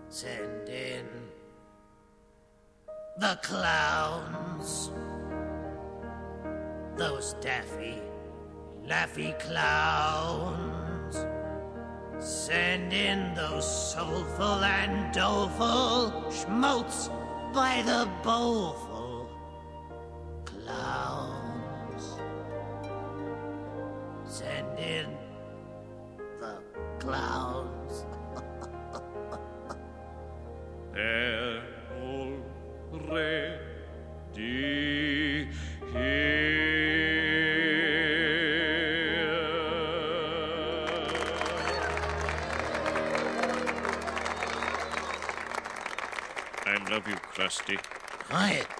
Send in the clowns. Those daffy, laffy clowns. Send in those soulful and doleful schmaltz by the bowlful clowns. Send in the clowns. They're already here. I love you, Krusty. Quiet,